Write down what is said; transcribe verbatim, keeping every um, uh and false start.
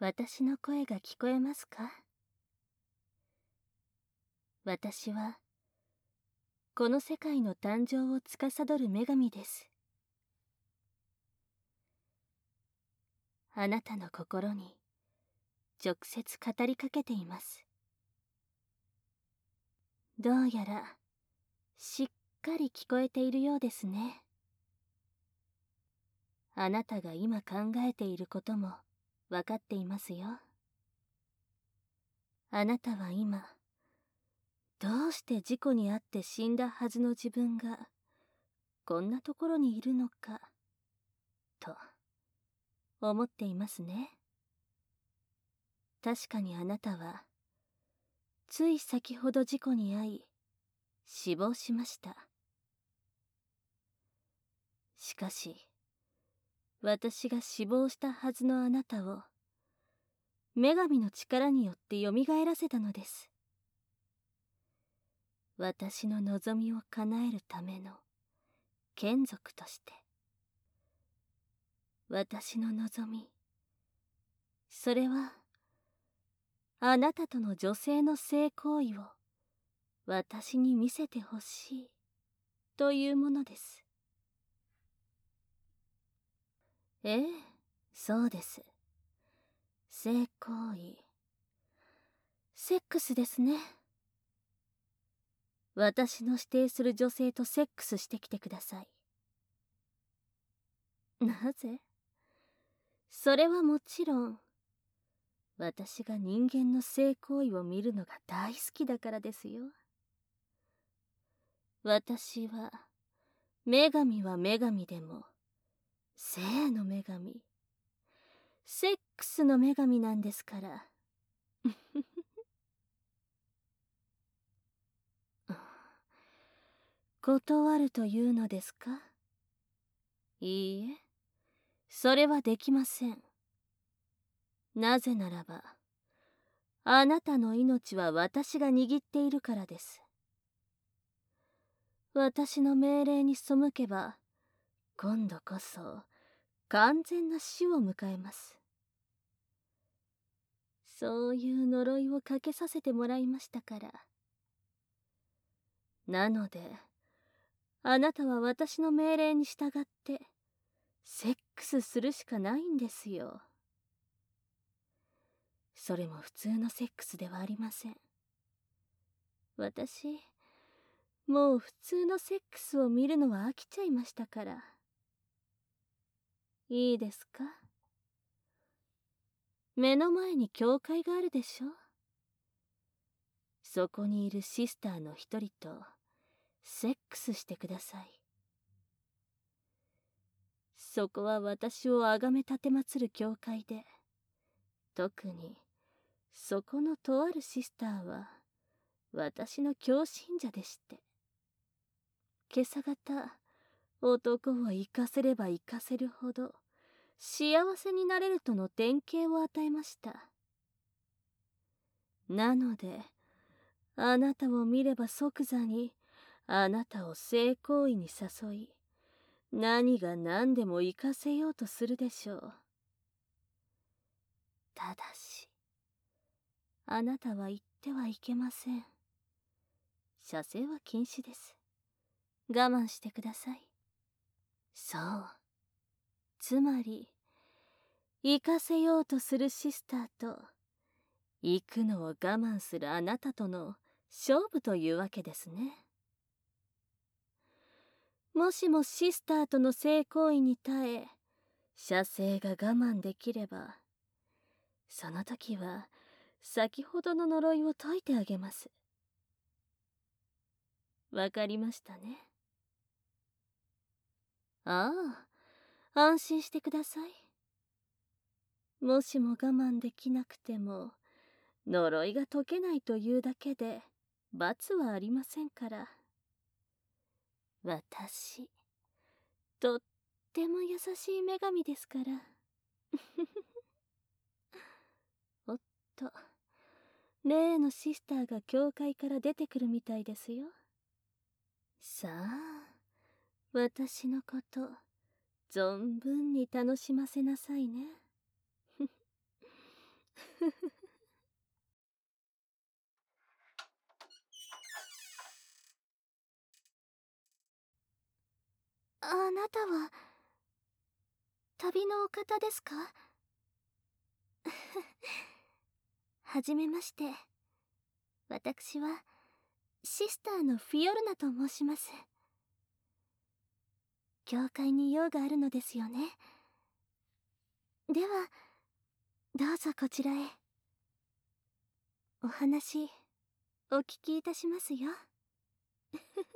私の声が聞こえますか？私は、この世界の誕生を司る女神です。あなたの心に、直接語りかけています。どうやら、しっかり聞こえているようですね。あなたが今考えていることも、わかっていますよ。あなたは今、どうして事故に遭って死んだはずの自分が、こんなところにいるのか、と、思っていますね。確かにあなたは、つい先ほど事故に遭い、死亡しました。しかし、私が死亡したはずのあなたを、女神の力によって蘇らせたのです。私の望みを叶えるための眷属として。私の望み、それは、あなたとの女性の性行為を私に見せてほしいというものです。ええ、そうです。性行為、セックスですね。私の指定する女性とセックスしてきてください。なぜ？それはもちろん、私が人間の性行為を見るのが大好きだからですよ。私は、女神は女神でも、性の女神、セックスの女神なんですから。断るというのですか？いいえ、それはできません。なぜならば、あなたの命は私が握っているからです。私の命令に背けば、今度こそ完全な死を迎えます。そういう呪いをかけさせてもらいましたから。なので、あなたは私の命令に従って、セックスするしかないんですよ。それも普通のセックスではありません。私、もう普通のセックスを見るのは飽きちゃいましたから。いいですか？目の前に教会があるでしょ？そこにいるシスターの一人とセックスしてください。そこは私を崇め立てまつる教会で、特にそこのとあるシスターは私の教信者でして。今朝方、男を生かせれば生かせるほど幸せになれるとの典型を与えました。なので、あなたを見れば即座にあなたを性行為に誘い、何が何でも生かせようとするでしょう。ただし、あなたは言ってはいけません。射精は禁止です。我慢してください。そう。つまり、生かせようとするシスターと、行くのを我慢するあなたとの勝負というわけですね。もしもシスターとの性行為に耐え、射精が我慢できれば、その時は先ほどの呪いを解いてあげます。わかりましたね。ああ、安心してください。もしも我慢できなくても、呪いが解けないというだけで罰はありませんから。私、とっても優しい女神ですから。おっと、例のシスターが教会から出てくるみたいですよ。さあ、私のこと、存分に楽しませなさいね。 あなたは旅のお方ですか？はじめまして。私はシスターのフィオルナと申します。教会に用があるのですよね。ではどうぞこちらへ。お話お聞きいたしますよ。